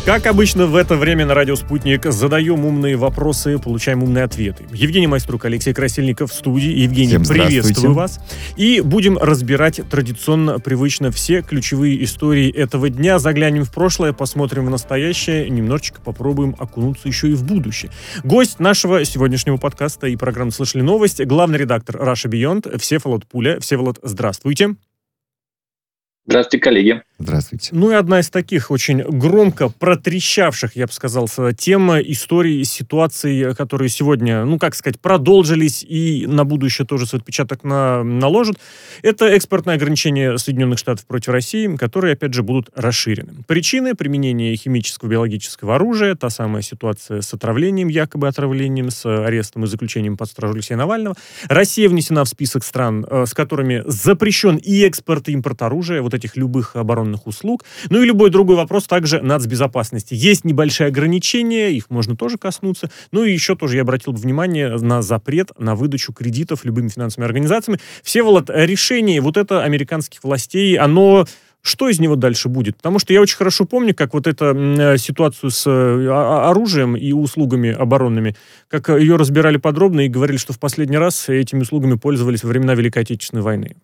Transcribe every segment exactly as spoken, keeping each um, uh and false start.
Как обычно, в это время на радио «Спутник» задаем умные вопросы, получаем умные ответы. Евгений Майструк, Алексей Красильников в студии. Евгений, приветствую вас. И будем разбирать традиционно, привычно все ключевые истории этого дня. Заглянем в прошлое, посмотрим в настоящее, немножечко попробуем окунуться еще и в будущее. Гость нашего сегодняшнего подкаста и программы «Слышали новость», главный редактор Russia Beyond Всеволод Пуля. Всеволод, здравствуйте. Здравствуйте, коллеги. Здравствуйте. Ну и одна из таких очень громко протрещавших, я бы сказал, тем историй, ситуаций, которые сегодня, ну как сказать, продолжились и на будущее тоже свой отпечаток на, наложат, это экспортное ограничение Соединенных Штатов против России, которые, опять же, будут расширены. Причины: применение химического, биологического оружия, та самая ситуация с отравлением, якобы отравлением, с арестом и заключением под стражу Алексея Навального. Россия внесена в список стран, с которыми запрещен и экспорт, и импорт оружия, вот этих любых оборонных услуг. Ну и любой другой вопрос также нацбезопасности. Есть небольшие ограничения, их можно тоже коснуться. Ну и еще тоже я обратил бы внимание на запрет на выдачу кредитов любыми финансовыми организациями. Всеволод, решение вот это американских властей, оно... Что из него дальше будет? Потому что я очень хорошо помню, как вот эту ситуацию с оружием и услугами оборонными, как ее разбирали подробно и говорили, что в последний раз этими услугами пользовались во времена Великой Отечественной войны.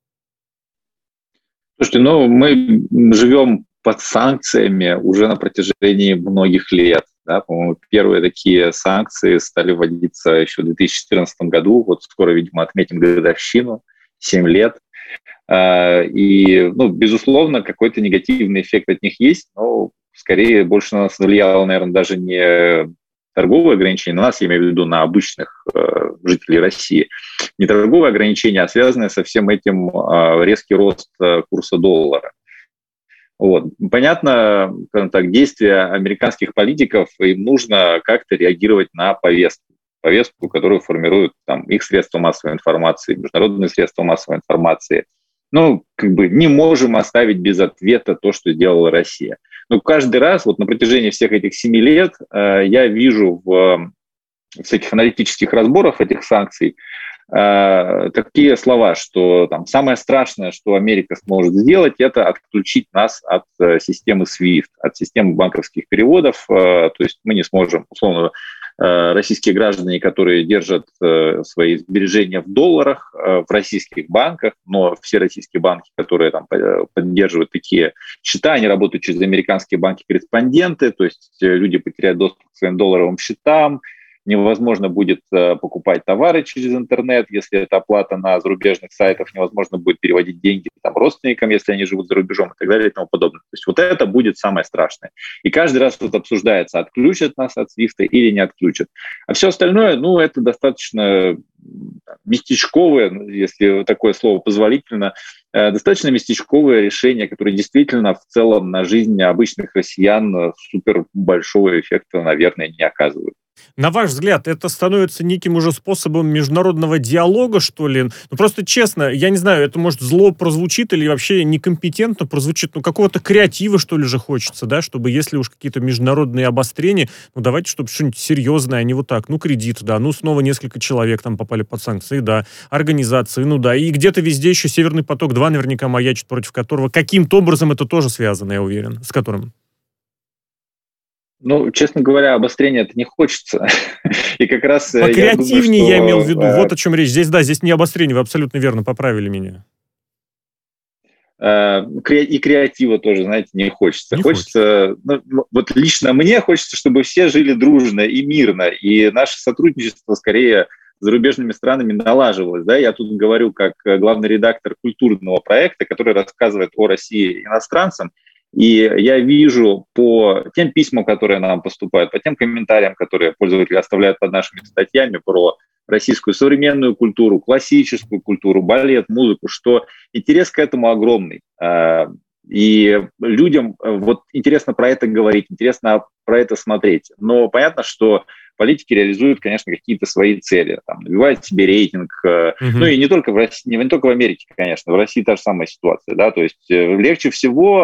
Слушайте, ну, мы живем под санкциями уже на протяжении многих лет. Да? По-моему, первые такие санкции стали вводиться еще в две тысячи четырнадцатом году. Вот скоро, видимо, отметим годовщину, семь лет. И, ну, безусловно, какой-то негативный эффект от них есть, но скорее больше на нас влияло, наверное, даже не торговые ограничения, на нас, я имею в виду на обычных э, жителей России, не торговые ограничения, а связанные со всем этим э, резкий рост э, курса доллара. Вот. Понятно, так, действия американских политиков, им нужно как-то реагировать на повестку. Повестку, которую формируют там, их средства массовой информации, международные средства массовой информации. Ну, как бы не можем оставить без ответа то, что сделала Россия. Но каждый раз, вот на протяжении всех этих семи лет, э, я вижу в, в всяких аналитических разборах этих санкций э, такие слова, что там, самое страшное, что Америка сможет сделать, это отключить нас от э, системы свифт, от системы банковских переводов. Э, то есть мы не сможем, условно, э, российские граждане, которые держат э, свои сбережения в долларах э, в российских банках, но все российские банки, которые там поддерживают такие счета, они работают через американские банки-корреспонденты, то есть люди потеряют доступ к своим долларовым счетам, невозможно будет э, покупать товары через интернет, если это оплата на зарубежных сайтах, невозможно будет переводить деньги там, родственникам, если они живут за рубежом и так далее и тому подобное. То есть вот это будет самое страшное. И каждый раз вот обсуждается, отключат нас от свифта или не отключат. А все остальное, ну, это достаточно местечковое, если такое слово позволительно, э, достаточно местечковое решение, которое действительно в целом на жизнь обычных россиян супер большого эффекта, наверное, не оказывает. На ваш взгляд, это становится неким уже способом международного диалога, что ли? Ну, просто честно, я не знаю, это, может, зло прозвучит или вообще некомпетентно прозвучит, ну, какого-то креатива, что ли, же хочется, да, чтобы, если уж какие-то международные обострения, ну, давайте, чтобы что-нибудь серьезное, а не вот так, ну, кредит, да, ну, снова несколько человек там попали под санкции, да, организации, ну, да, и где-то везде еще Северный поток-два наверняка маячит, против которого каким-то образом это тоже связано, я уверен, с которым... Ну, честно говоря, обострения это не хочется. И как раз покреативнее, я, думаю, что... я имел в виду. Э... Вот о чем речь. Здесь, да, здесь не обострение, вы абсолютно верно поправили меня. Э, и креатива тоже, знаете, не хочется. Не хочется, хочется. Ну, вот лично мне хочется, чтобы все жили дружно и мирно, и наше сотрудничество скорее с зарубежными странами налаживалось. Да? Я тут говорю как главный редактор культурного проекта, который рассказывает о России иностранцам. И я вижу по тем письмам, которые нам поступают, по тем комментариям, которые пользователи оставляют под нашими статьями про российскую современную культуру, классическую культуру, балет, музыку, что интерес к этому огромный. И людям вот интересно про это говорить, интересно про это смотреть. Но понятно, что политики реализуют, конечно, какие-то свои цели, там, набивают себе рейтинг. Uh-huh. Ну и не только в России, не, не только в Америке, конечно, в России та же самая ситуация. Да? То есть легче всего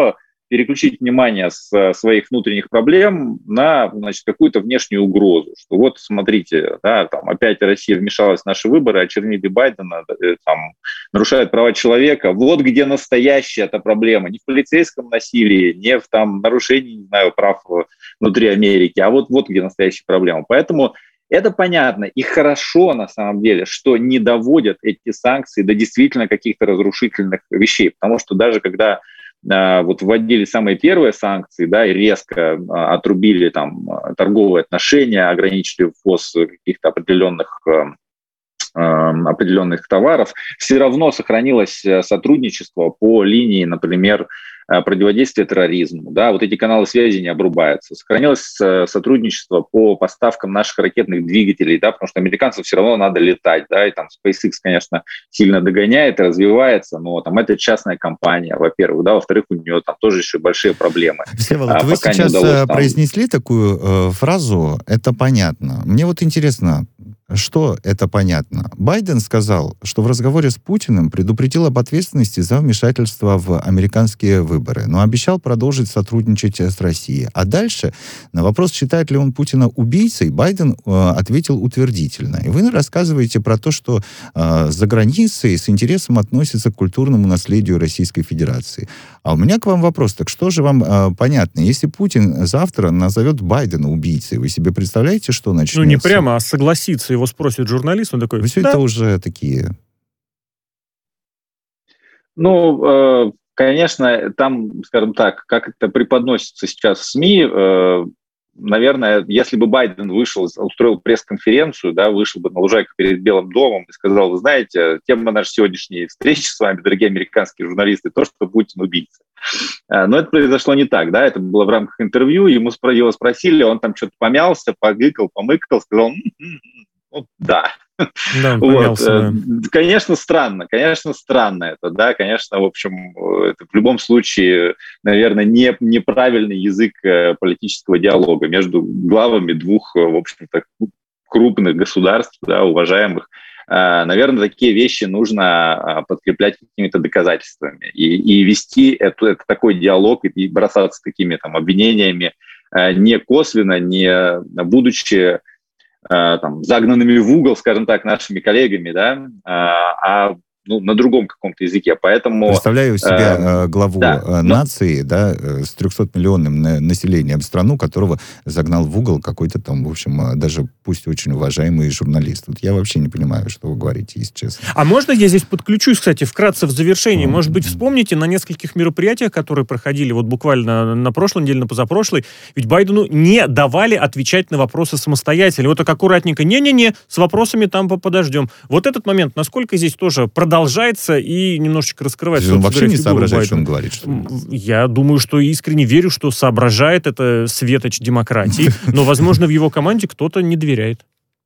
переключить внимание с своих внутренних проблем на, значит, какую-то внешнюю угрозу. Что вот, смотрите, да, там опять Россия вмешалась в наши выборы, очернили Байдена, там, нарушает права человека. Вот где настоящая эта проблема. Не в полицейском насилии, не в там, нарушении, не знаю, прав внутри Америки, а вот, вот где настоящая проблема. Поэтому это понятно и хорошо, на самом деле, что не доводят эти санкции до действительно каких-то разрушительных вещей. Потому что даже когда э, вот вводили самые первые санкции, да, и резко э, отрубили там торговые отношения, ограничили ввоз каких-то определенных, э, э, определенных товаров, все равно сохранилось сотрудничество по линии, например, противодействия терроризму, да, вот эти каналы связи не обрубаются. Сохранилось сотрудничество по поставкам наших ракетных двигателей, да, потому что американцам все равно надо летать, да, и там SpaceX, конечно, сильно догоняет и развивается, но там это частная компания, во-первых, да, во-вторых, у нее там тоже еще большие проблемы. Всеволод, а, вы сейчас удалось, там... произнесли такую э, фразу «это понятно». Мне вот интересно, что это понятно? Байден сказал, что в разговоре с Путиным предупредил об ответственности за вмешательство в американские выборы, но обещал продолжить сотрудничать с Россией. А дальше на вопрос, считает ли он Путина убийцей, Байден э, ответил утвердительно. И вы рассказываете про то, что э, за границей с интересом относятся к культурному наследию Российской Федерации. А у меня к вам вопрос, так что же вам э, понятно? Если Путин завтра назовет Байдена убийцей, вы себе представляете, что начнется? Ну, не прямо, а согласится. Его спросит журналист, он такой... Все да. это уже такие... Ну, э, конечно, там, скажем так, как это преподносится сейчас в СМИ, э, наверное, если бы Байден вышел, устроил пресс-конференцию, да, вышел бы на лужайку перед Белым домом и сказал, вы знаете, тема нашей сегодняшней встречи с вами, дорогие американские журналисты, то, что Путин убийца. Но это произошло не так, да, это было в рамках интервью, ему его спросили, он там что-то помялся, погыкал, помыкал, сказал, ну, да. Да, он помялся, вот. Да. Конечно, странно, конечно, странно это, да, конечно, в общем, это в любом случае, наверное, не, неправильный язык политического диалога между главами двух, в общем-то, крупных государств, да, уважаемых. Наверное, такие вещи нужно подкреплять какими-то доказательствами и, и вести это, это, такой диалог и бросаться такими там обвинениями не косвенно, не будучи там, загнанными в угол, скажем так, нашими коллегами, да, а ну, на другом каком-то языке, поэтому... Представляю себе э, главу да, нации, но... да, с трехсотмиллионным населением страну, которого загнал в угол какой-то там, в общем, даже пусть очень уважаемый журналист. Вот я вообще не понимаю, что вы говорите, если честно. А можно я здесь подключусь, кстати, вкратце в завершении? Mm-hmm. Может быть, вспомните на нескольких мероприятиях, которые проходили вот буквально на прошлой неделе, на позапрошлой, ведь Байдену не давали отвечать на вопросы самостоятельно. Вот так аккуратненько, не-не-не, с вопросами там подождем. Вот этот момент, насколько здесь тоже продолжается и немножечко раскрывается. Он вообще не соображает, что он говорит. Что Я думаю, что искренне верю, что соображает, это светоч демократии, но, возможно, в его команде кто-то не доверяет.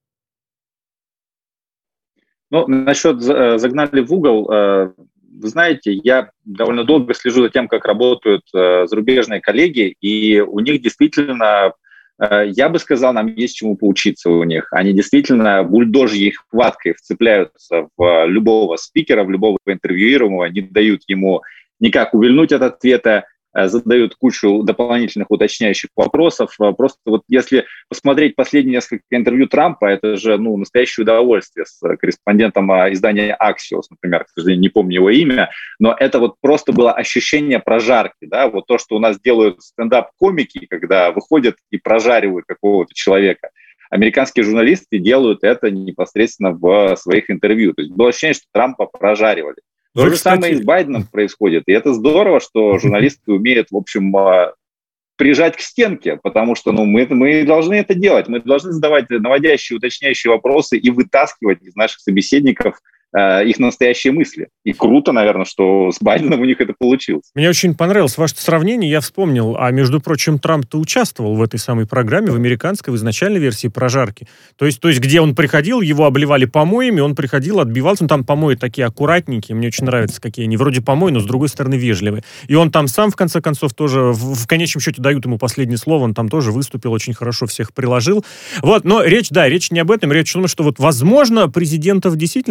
Ну, насчет загнали в угол, вы знаете, я довольно долго слежу за тем, как работают зарубежные коллеги, и у них действительно... Я бы сказал, нам есть чему поучиться у них. Они действительно бульдожьей хваткой вцепляются в любого спикера, в любого интервьюируемого, не дают ему никак увильнуть от ответа, задают кучу дополнительных уточняющих вопросов. Просто вот если посмотреть последние несколько интервью Трампа, это же ну, настоящее удовольствие с корреспондентом издания Axios, например, к сожалению, не помню его имя, но это вот просто было ощущение прожарки, да, вот то, что у нас делают стендап-комики, когда выходят и прожаривают какого-то человека. Американские журналисты делают это непосредственно в своих интервью. То есть было ощущение, что Трампа прожаривали. То же кстати... самое и с Байденом происходит. И это здорово, что журналисты умеют, в общем, прижать к стенке, потому что ну, мы, мы должны это делать. Мы должны задавать наводящие, уточняющие вопросы и вытаскивать из наших собеседников э, их настоящие мысли. И круто, наверное, что с Байденом у них это получилось. Мне очень понравилось ваше сравнение. Я вспомнил, а между прочим, Трамп-то участвовал в этой самой программе, в американской, в изначальной версии прожарки. То есть, то есть где он приходил, его обливали помоями, он приходил, отбивался. Ну, там помои такие аккуратненькие, мне очень нравятся, какие они. Вроде помои, но с другой стороны вежливые. И он там сам, в конце концов, тоже, в, в конечном счете, дают ему последнее слово, он там тоже выступил, очень хорошо всех приложил. Вот, но речь, да, речь не об этом, речь о том, что вот, возможно, президентов действительно после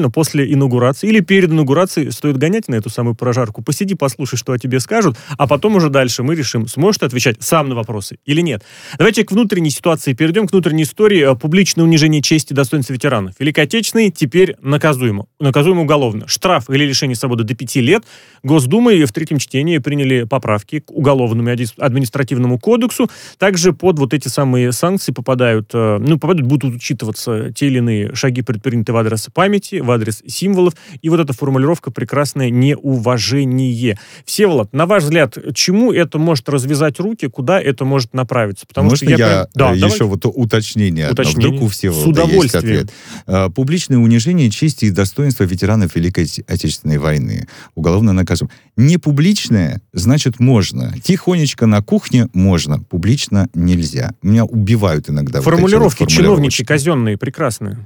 инаугурации или перед инаугурацией стоит гонять на эту самую прожарку, посиди, послушай, что о тебе скажут, а потом уже дальше мы решим, сможешь ты отвечать сам на вопросы или нет. Давайте к внутренней ситуации перейдем, к внутренней истории. Публичное унижение чести и достоинства ветеранов Великой Отечественной теперь наказуемо. Наказуемо уголовно. Штраф или лишение свободы до пяти лет. Госдумой в третьем чтении приняли поправки к Уголовному и административному кодексу. Также под вот эти самые санкции попадают, ну, попадают, будут учитываться те или иные шаги, предпринятые в адрес памяти, в адрес символов, и вот эта формулировка прекрасное неуважение. Всеволод, на ваш взгляд, чему это может развязать руки, куда это может направиться? Потому Можно что я, я да, еще давайте. вот уточнение, уточнение. Вдруг у Всеволода С удовольствием. есть ответ. Публичное унижение чести и достоинства ветеранов Великой Отечественной войны. Уголовно наказуемо. Не публичное, значит, можно. Тихонечко на кухне можно, публично нельзя. Меня убивают иногда. Формулировки вот чиновничьи, казенные, прекрасные.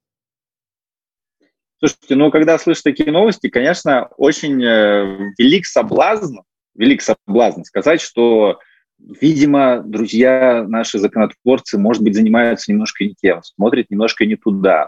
Слушайте, ну, когда слышишь такие новости, конечно, очень э, велик соблазн, велик соблазн сказать, что, видимо, друзья наши законотворцы, может быть, занимаются немножко не тем, смотрят немножко не туда.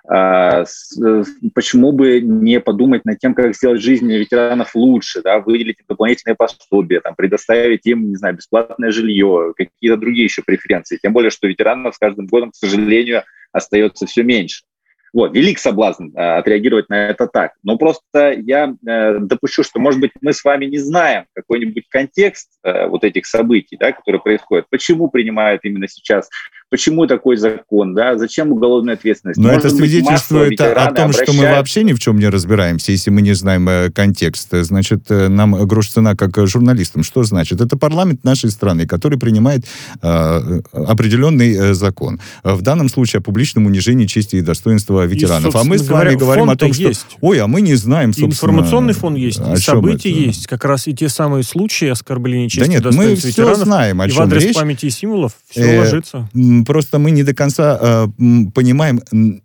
А, с, почему бы не подумать над тем, как сделать жизнь ветеранов лучше, да, выделить им дополнительные пособия, там, предоставить им, не знаю, бесплатное жилье, какие-то другие еще преференции. Тем более, что ветеранов с каждым годом, к сожалению, остается все меньше. Вот, велик соблазн э, отреагировать на это так. Но просто я э, допущу, что, может быть, мы с вами не знаем какой-нибудь контекст э, вот этих событий, да, которые происходят. Почему принимают именно сейчас? Почему такой закон? Да? Зачем уголовная ответственность? Но может это свидетельствует о том, что мы вообще ни в чем не разбираемся, если мы не знаем э, контекст. Значит, э, нам грош цена как журналистам. Что значит? Это парламент нашей страны, который принимает э, определенный э, закон. В данном случае о публичном унижении чести и достоинства ветеранов. И, а мы с вами говоря, говорим о том, что есть. Ой, а мы не знаем, собственно... Информационный фон есть, и события это? Есть. Как раз и те самые случаи оскорбления чести да нет, и достоинства ветеранов. Знаем, о и чем в адрес речь. памяти и символов все э, ложится. Просто мы не до конца э, понимаем,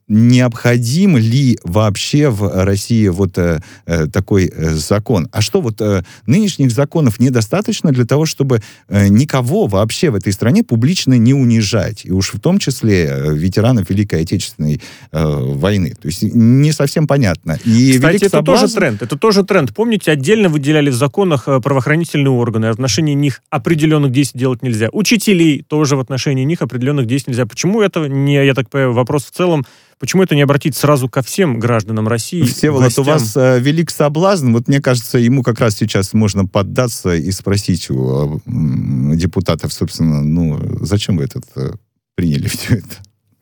необходим ли вообще в России вот э, такой э, закон. А что, вот э, нынешних законов недостаточно для того, чтобы э, никого вообще в этой стране публично не унижать. И уж в том числе э, ветеранов Великой Отечественной э, войны. То есть не совсем понятно. И кстати, это соблазн... тоже тренд. Это тоже тренд. Помните, отдельно выделяли в законах правоохранительные органы. В отношении них определенных действий делать нельзя. Учителей тоже в отношении них определенных действий нельзя. Почему это не, я так понимаю, вопрос в целом, почему это не обратить сразу ко всем гражданам России? Всеволод, у вас э, велик соблазн. Вот мне кажется, ему как раз сейчас можно поддаться и спросить у э, депутатов, собственно, ну, зачем вы этот э, приняли все это?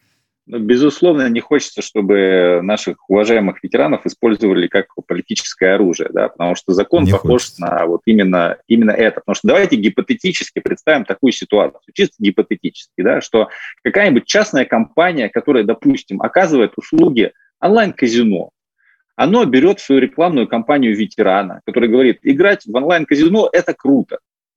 Безусловно, не хочется, чтобы наших уважаемых ветеранов использовали как политическое оружие, да, потому что закон не похож хочется. на вот именно, именно это. Потому что давайте гипотетически представим такую ситуацию, чисто гипотетически, да, что какая-нибудь частная компания, которая, допустим, оказывает услуги онлайн-казино, оно берет свою рекламную кампанию ветерана, который говорит, играть в онлайн-казино – это круто.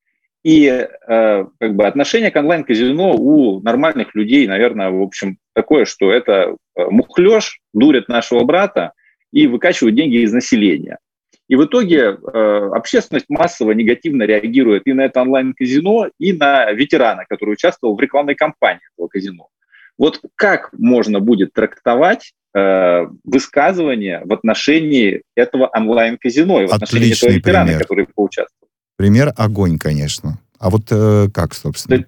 И э, как бы отношение к онлайн-казино у нормальных людей, наверное, в общем, такое, что это мухлёж, дурят нашего брата и выкачивают деньги из населения. И в итоге э, общественность массово негативно реагирует и на это онлайн-казино, и на ветерана, который участвовал в рекламной кампании этого казино. Вот как можно будет трактовать э, высказывание в отношении этого онлайн-казино и в отношении Отличный этого ветерана, пример. который поучаствовал? Пример огонь, конечно. А вот э, как, собственно?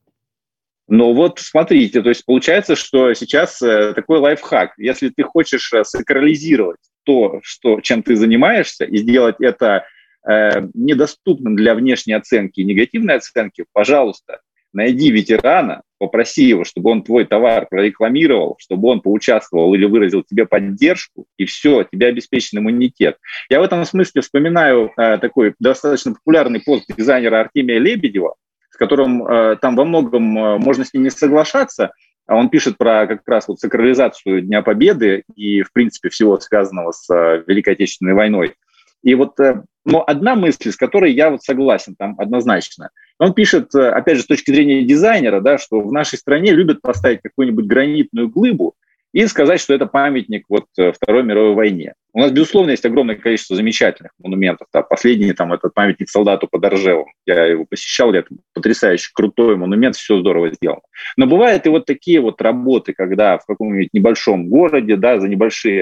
Ну вот смотрите, то есть получается, что сейчас э, такой лайфхак. Если ты хочешь э, сакрализировать то, что, чем ты занимаешься, и сделать это э, недоступным для внешней оценки и негативной оценки, пожалуйста, найди ветерана, попроси его, чтобы он твой товар прорекламировал, чтобы он поучаствовал или выразил тебе поддержку, и все, тебе обеспечен иммунитет. Я в этом смысле вспоминаю э, такой достаточно популярный пост дизайнера Артемия Лебедева, с которым э, там во многом э, можно с ним не соглашаться, а он пишет про как раз вот сакрализацию Дня Победы и, в принципе, всего связанного с э, Великой Отечественной войной. И вот, э, но одна мысль, с которой я вот согласен там однозначно. Он пишет, опять же, с точки зрения дизайнера, да, что в нашей стране любят поставить какую-нибудь гранитную глыбу и сказать, что это памятник вот Второй мировой войне. У нас, безусловно, есть огромное количество замечательных монументов. Да. Последний там этот памятник солдату под Оржевом. Я его посещал, это потрясающе крутой монумент, все здорово сделано. Но бывают и вот такие вот работы, когда в каком-нибудь небольшом городе, да, за небольшие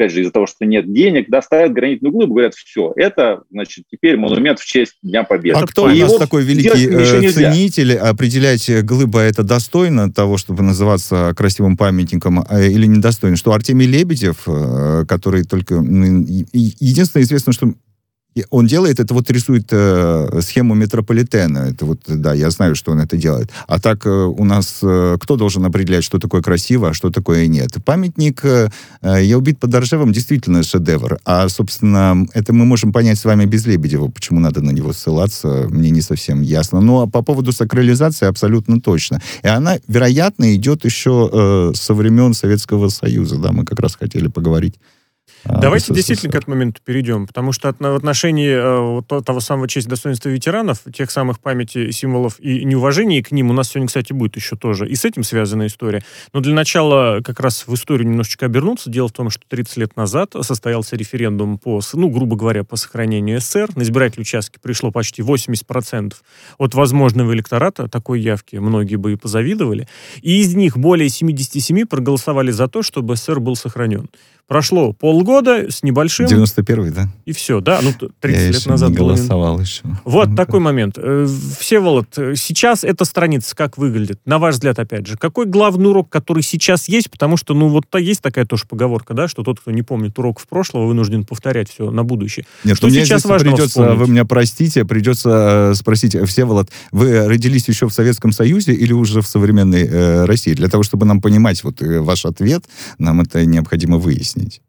опять же, из-за того, что нет денег, да, ставят гранитную глыбу, говорят, все, это, значит, теперь монумент в честь Дня Победы. А кто и у нас такой великий э, ценитель, определять, глыба это достойно того, чтобы называться красивым памятником, э, или недостойно? Что Артемий Лебедев, э, который только... Ну, единственное известно, что он делает, это вот рисует э, схему метрополитена. Это вот, да, я знаю, что он это делает. А так э, у нас э, кто должен определять, что такое красиво, а что такое нет? Памятник э, «Я убит под Ржевом» действительно шедевр. А, собственно, это мы можем понять с вами без Лебедева. Почему надо на него ссылаться, мне не совсем ясно. Ну, а по поводу сакрализации абсолютно точно. И она, вероятно, идет еще э, со времен Советского Союза. Да, мы как раз хотели поговорить. Давайте действительно к этому моменту перейдем, потому что в отношении э, вот того самого чести и достоинства ветеранов, тех самых памяти, символов и неуважения к ним у нас сегодня, кстати, будет еще тоже и с этим связанная история. Но для начала как раз в историю немножечко обернуться. Дело в том, что тридцать лет назад состоялся референдум по, ну, грубо говоря, по сохранению СССР. На избирательные участки пришло почти восемьдесят процентов от возможного электората. Такой явки многие бы и позавидовали. И из них более семьдесят семь проголосовали за то, чтобы СССР был сохранен. Прошло полгода с небольшим. девяносто первый, да? И все, да. Ну, тридцать Я лет еще назад не было. голосовал еще. Вот ну, такой да. момент. Всеволод, сейчас эта страница как выглядит? На ваш взгляд, опять же, какой главный урок, который сейчас есть? Потому что, ну, вот есть такая тоже поговорка, да, что тот, кто не помнит уроков прошлого, вынужден повторять все на будущее. Нет, что сейчас важно придется, вспомнить? Вы меня простите, придется спросить, Всеволод, вы родились еще в Советском Союзе или уже в современной э, России? Для того, чтобы нам понимать вот ваш ответ, нам это необходимо выяснить.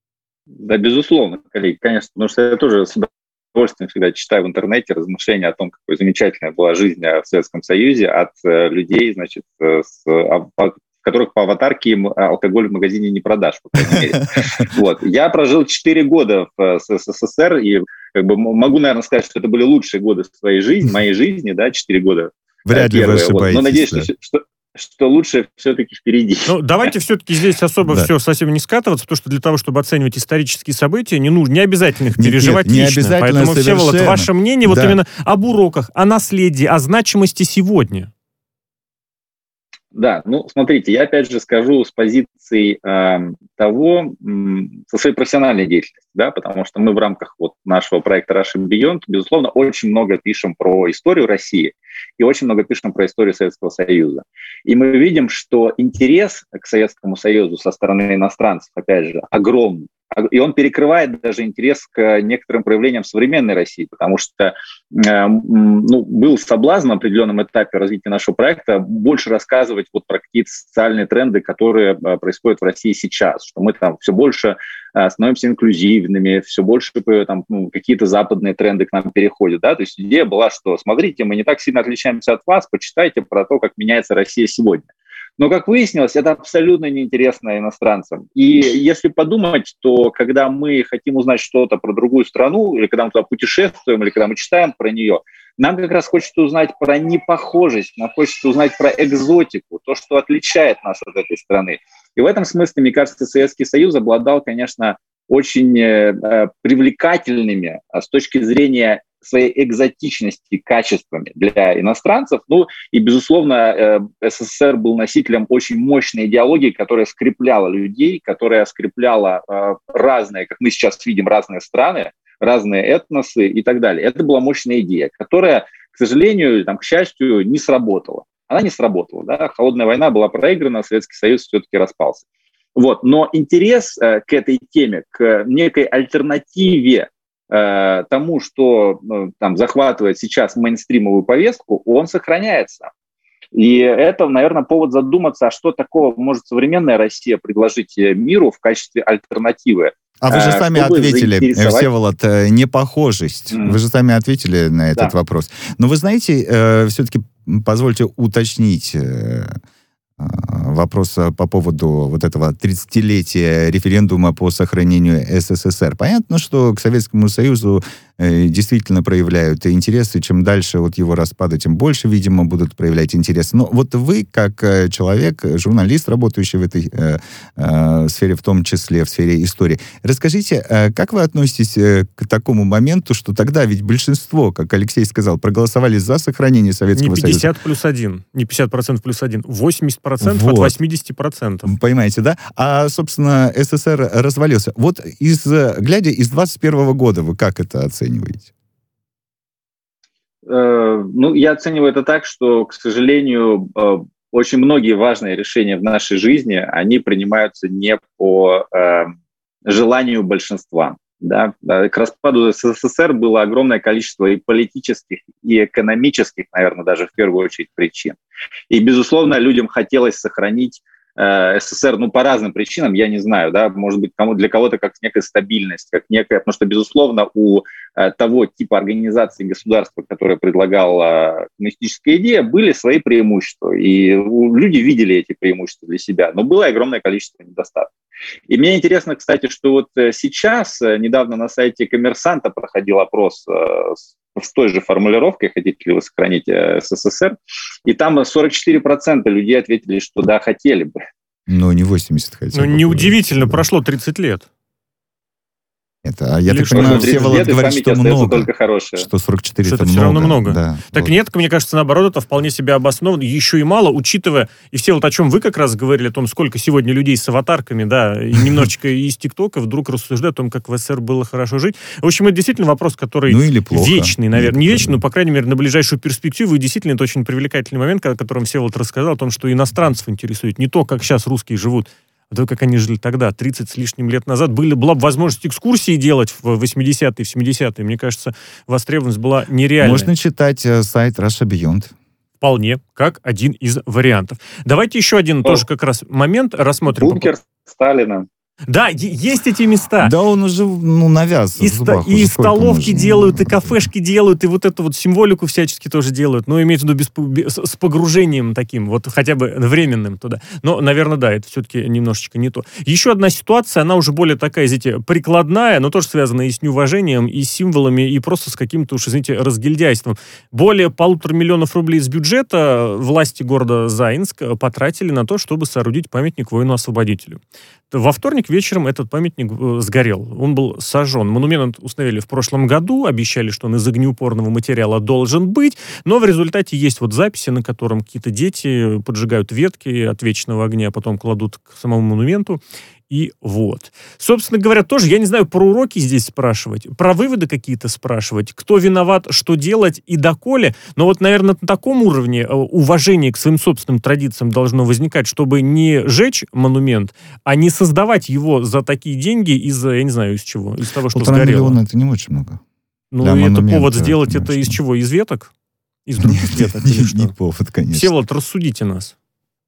Да, безусловно, коллеги, конечно, потому что я тоже с удовольствием всегда читаю в интернете размышления о том, какой замечательная была жизнь в Советском Союзе от э, людей, значит, с, а, которых по аватарке им алкоголь в магазине не продашь, по крайней мере. Вот. Я прожил четыре года в СССР, и как бы, могу, наверное, сказать, что это были лучшие годы своей жизни, моей жизни, да, четыре года. Вряд ли вы ошибаетесь. Вот. Но надеюсь, да. что, что что лучше все-таки впереди. Ну, давайте все-таки здесь особо все совсем не скатываться, потому что для того, чтобы оценивать исторические события, не нужно, не обязательно их переживать нет, не лично. обязательно. Поэтому, совершенно. Всеволод, ваше мнение да. вот именно об уроках, о наследии, о значимости сегодня. Да, ну, смотрите, я опять же скажу с позиции э, того, э, со своей профессиональной деятельности, да, потому что мы в рамках вот нашего проекта Russian Beyond, безусловно, очень много пишем про историю России и очень много пишем про историю Советского Союза. И мы видим, что интерес к Советскому Союзу со стороны иностранцев, опять же, огромный. И он перекрывает даже интерес к некоторым проявлениям современной России, потому что э, ну, был соблазн на определенном этапе развития нашего проекта больше рассказывать вот про какие-то социальные тренды, которые э, происходят в России сейчас, что мы там все больше э, становимся инклюзивными, все больше там, ну, какие-то западные тренды к нам переходят. Да? То есть идея была, что смотрите, мы не так сильно отличаемся от вас, почитайте про то, как меняется Россия сегодня. Но, как выяснилось, это абсолютно неинтересно иностранцам. И если подумать, то когда мы хотим узнать что-то про другую страну, или когда мы туда путешествуем, или когда мы читаем про нее, нам как раз хочется узнать про непохожесть, нам хочется узнать про экзотику, то, что отличает нас от этой страны. И в этом смысле, мне кажется, Советский Союз обладал, конечно, очень э, привлекательными а с точки зрения своей экзотичности качествами для иностранцев. Ну и, безусловно, СССР был носителем очень мощной идеологии, которая скрепляла людей, которая скрепляла разные, как мы сейчас видим, разные страны, разные этносы и так далее. Это была мощная идея, которая, к сожалению, там, к счастью, не сработала. Она не сработала. Да? Холодная война была проиграна, Советский Союз все-таки распался. Вот. Но интерес к этой теме, к некой альтернативе тому, что ну, там захватывает сейчас мейнстримовую повестку, он сохраняется. И это, наверное, повод задуматься, а что такого может современная Россия предложить миру в качестве альтернативы. А вы же сами ответили, заинтересовать... Всеволод, непохожесть. Mm. Вы же сами ответили на этот да. вопрос. Но вы знаете, э, все-таки позвольте уточнить... Э, вопрос по поводу вот этого тридцатилетия референдума по сохранению СССР. Понятно, что к Советскому Союзу э, действительно проявляют интересы. Чем дальше от его распада, тем больше, видимо, будут проявлять интересы. Но вот вы, как э, человек, журналист, работающий в этой э, э, сфере, в том числе в сфере истории, расскажите, э, как вы относитесь э, к такому моменту, что тогда ведь большинство, как Алексей сказал, проголосовали за сохранение Советского Союза? Не пятьдесят плюс один, не пятьдесят процентов плюс один, восемьдесят процентов вот. От восьмидесяти процентов. Понимаете, да? А, собственно, СССР развалился. Вот из, глядя из двадцать первого года, вы как это оцениваете? Э, ну, я оцениваю это так, что, к сожалению, э, очень многие важные решения в нашей жизни, они принимаются не по э, желанию большинства. Да? К распаду СССР было огромное количество и политических, и экономических, наверное, даже в первую очередь причин. И, безусловно, людям хотелось сохранить э, СССР, ну, по разным причинам, я не знаю, да, может быть, кому, для кого-то как некая стабильность, как некая, потому что, безусловно, у э, того типа организации государства, которое предлагала коммунистическая идея, были свои преимущества, и люди видели эти преимущества для себя, но было огромное количество недостатков. И мне интересно, кстати, что вот сейчас, недавно на сайте «Коммерсанта» проходил опрос с той же формулировкой, хотите ли вы сохранить СССР, и там сорок четыре процента людей ответили, что да, хотели бы. Но не восемьдесят хотя бы. Ну, неудивительно, прошло тридцать лет. Это, я так понимаю, Всеволод говорит, что много, что сорок четыре это, это все равно много. Да, так вот. Нет, мне кажется, наоборот, это вполне себе обосновано, еще и мало, учитывая, и все вот о чем вы как раз говорили, о том, сколько сегодня людей с аватарками, да, и немножечко из ТикТока вдруг рассуждают о том, как в СССР было хорошо жить. В общем, это действительно вопрос, который ну, или плохо. вечный, наверное, не вечный, но, по крайней мере, на ближайшую перспективу, и действительно, это очень привлекательный момент, о котором Всеволод рассказал, о том, что иностранцев интересует не то, как сейчас русские живут, а то, как они жили тогда, тридцать с лишним лет назад. Были, была бы возможность экскурсии делать в восьмидесятые, в семидесятые. Мне кажется, востребованность была нереальная. Можно читать э, сайт Russia Beyond. Вполне, как один из вариантов. Давайте еще один О. тоже как раз момент рассмотрим. Бункер Сталина. Да, есть эти места. Да, он уже, ну, навяз. И, ста- и столовки можно? делают, и кафешки делают, и вот эту вот символику всячески тоже делают. Ну, имеется в виду без, без, с погружением таким, вот хотя бы временным туда. Но, наверное, да, это все-таки немножечко не то. Еще одна ситуация, она уже более такая, извините, прикладная, но тоже связанная и с неуважением, и с символами, и просто с каким-то уж, извините, разгильдяйством. Более полутора миллионов рублей из бюджета власти города Заинск потратили на то, чтобы соорудить памятник воину-освободителю. Во вторник вечером этот памятник сгорел. Он был сожжен. Монумент установили в прошлом году, обещали, что он из огнеупорного материала должен быть, но в результате есть вот записи, на котором какие-то дети поджигают ветки от вечного огня, потом кладут к самому монументу. И вот. Собственно говоря, тоже, я не знаю, про уроки здесь спрашивать, про выводы какие-то спрашивать, кто виноват, что делать и доколе, но вот, наверное, на таком уровне уважение к своим собственным традициям должно возникать, чтобы не жечь монумент, а не создавать его за такие деньги из-за, я не знаю, из чего, из того, что Полтора сгорело. Миллиона, это не очень много. Ну, и это повод сделать это, это из чего? Из веток? Из других веток? Не повод, конечно. Всеволод, рассудите нас.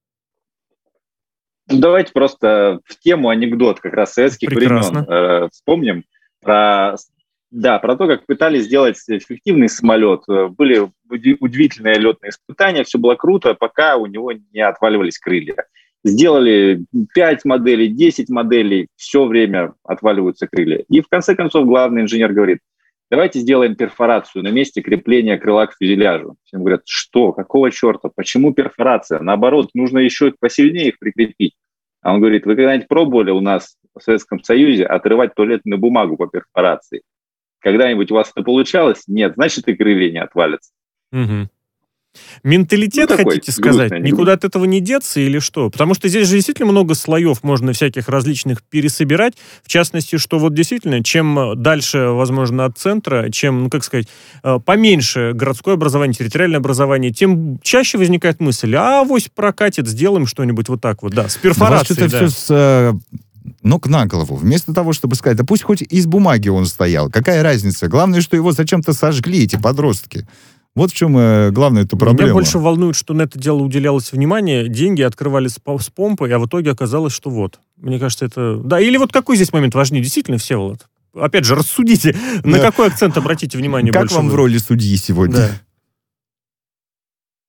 Давайте просто в тему анекдот как раз советских Прекрасно. времен э, вспомним. Про, да, про то, как пытались сделать эффективный самолет. Были удивительные летные испытания, все было круто, пока у него не отваливались крылья. Сделали пять моделей, десять моделей, все время отваливаются крылья. И в конце концов главный инженер говорит: давайте сделаем перфорацию на месте крепления крыла к фюзеляжу. Всем говорят: что, какого черта, почему перфорация? Наоборот, нужно еще посильнее их прикрепить. А он говорит: вы когда-нибудь пробовали у нас в Советском Союзе отрывать туалетную бумагу по перфорации? Когда-нибудь у вас это получалось? Нет, значит и крылья не отвалятся. Угу. Менталитет, ну, хотите сказать? Никуда от этого не деться или что? Потому что здесь же действительно много слоев можно всяких различных пересобирать. В частности, что вот действительно, чем дальше, возможно, от центра, чем, ну, как сказать, поменьше городское образование, территориальное образование, тем чаще возникает мысль: а авось прокатит, сделаем что-нибудь вот так вот, да, с перфорацией. Да, что-то все с... ног на голову. Вместо того, чтобы сказать: да пусть хоть из бумаги он стоял, какая разница? Главное, что его зачем-то сожгли, эти подростки. Вот в чем э, главная эта проблема. Меня больше волнует, что на это дело уделялось внимание, деньги открывали с, с помпой, а в итоге оказалось, что вот. Мне кажется, это... Да, или вот какой здесь момент важнее? Действительно, Всеволод? Опять же, рассудите, да. На какой акцент обратите внимание как больше? Как вам вы? в роли судьи сегодня? Да.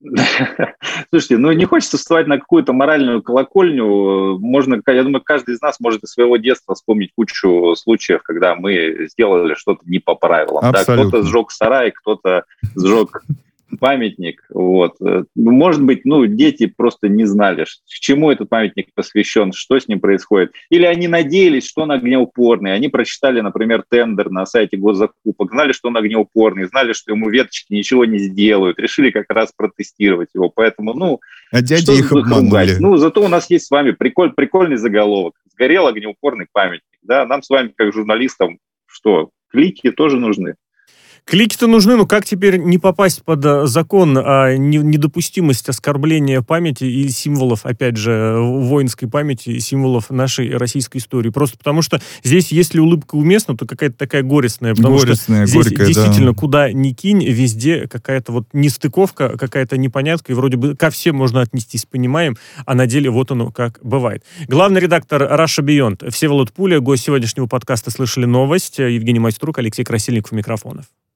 Слушайте, ну не хочется вставать на какую-то моральную колокольню. Можно, я думаю, каждый из нас может из своего детства вспомнить кучу случаев, когда мы сделали что-то не по правилам. Да? Кто-то сжег сарай, кто-то сжег памятник. Вот. Может быть, ну, дети просто не знали, к чему этот памятник посвящен, что с ним происходит. Или они надеялись, что он огнеупорный. Они прочитали, например, тендер на сайте госзакупок, знали, что он огнеупорный, знали, что ему веточки ничего не сделают, решили как раз протестировать его. Поэтому, ну, а дяди их обманули. Ну, зато у нас есть с вами приколь, прикольный заголовок. Сгорел огнеупорный памятник. Да? Нам с вами, как журналистам, что, клики тоже нужны. Клики-то нужны, но как теперь не попасть под закон о недопустимости оскорбления памяти и символов, опять же, воинской памяти и символов нашей российской истории? Просто потому что здесь, если улыбка уместна, то какая-то такая горестная. Потому горестная, что здесь горькая, действительно, да. Куда ни кинь, везде какая-то вот нестыковка, какая-то непонятка, и вроде бы ко всем можно отнестись, понимаем, а на деле вот оно как бывает. Главный редактор Russia Beyond Всеволод Пуля, гость сегодняшнего подкаста «Слышали новость», Евгений Майструк, Алексей Красильников у микрофонов.